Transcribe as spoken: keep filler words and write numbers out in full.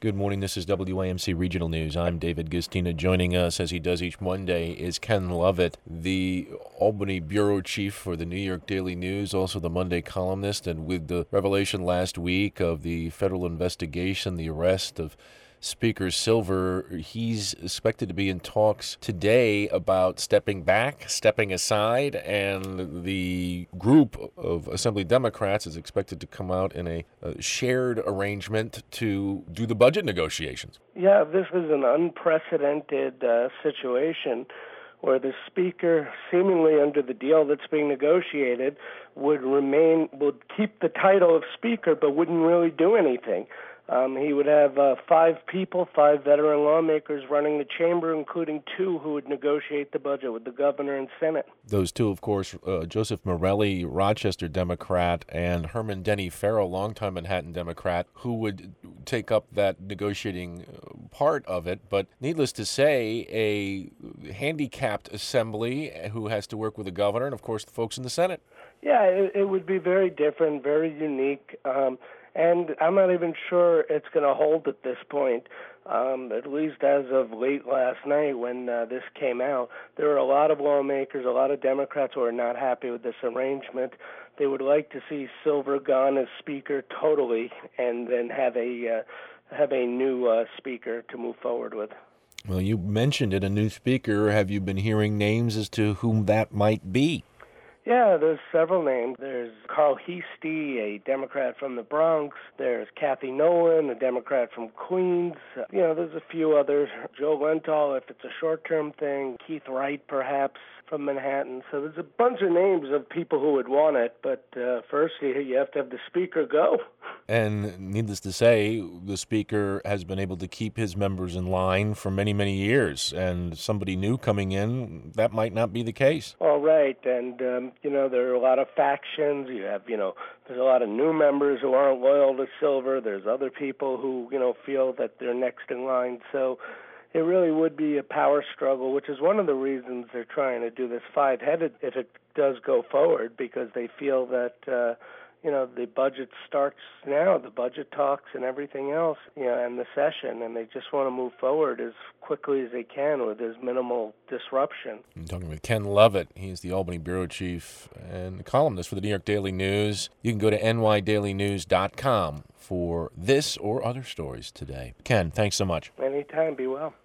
Good morning. This is W A M C Regional News. I'm David Gustina. Joining us, as he does each Monday, is Ken Lovett, the Albany bureau chief for the New York Daily News, also the Monday columnist. And with the revelation last week of the federal investigation, the arrest of Speaker Silver, he's expected to be in talks today about stepping back, stepping aside, and the group of Assembly Democrats is expected to come out in a, a shared arrangement to do the budget negotiations. Yeah, this is an unprecedented uh, situation where the Speaker, seemingly under the deal that's being negotiated, would remain, would keep the title of Speaker, but wouldn't really do anything. Um, he would have uh, five people, five veteran lawmakers running the chamber, including two who would negotiate the budget with the governor and Senate. Those two, of course, uh, Joseph Morelli, Rochester Democrat, and Herman Denny Farrell, longtime Manhattan Democrat, who would take up that negotiating part of it. But needless to say, a handicapped assembly who has to work with the governor and, of course, the folks in the Senate. Yeah, it, it would be very different, very unique. Um, And I'm not even sure it's going to hold at this point, um, at least as of late last night when uh, this came out. There are a lot of lawmakers, a lot of Democrats who are not happy with this arrangement. They would like to see Silver gone as Speaker totally and then have a, uh, have a new uh, Speaker to move forward with. Well, you mentioned it, a new Speaker. Have you been hearing names as to whom that might be? Yeah, there's several names. There's Carl Heastie, a Democrat from the Bronx. There's Kathy Nolan, a Democrat from Queens. Uh, you know, there's a few others. Joe Lenthal, if it's a short-term thing. Keith Wright, perhaps, from Manhattan. So there's a bunch of names of people who would want it. But uh, first, you, you have to have the Speaker go. And needless to say, the Speaker has been able to keep his members in line for many, many years. And somebody new coming in, that might not be the case. All right. And, um, you know, there are a lot of factions. You have, you know, there's a lot of new members who aren't loyal to Silver. There's other people who, you know, feel that they're next in line. So it really would be a power struggle, which is one of the reasons they're trying to do this five-headed if it does go forward, because they feel that, uh, you know, the budget starts now, the budget talks and everything else, you know, and the session, and they just want to move forward as quickly as they can with as minimal disruption. I'm talking with Ken Lovett. He's the Albany bureau chief and columnist for the New York Daily News. You can go to N Y daily news dot com for this or other stories today. Ken, thanks so much. Anytime. Be well.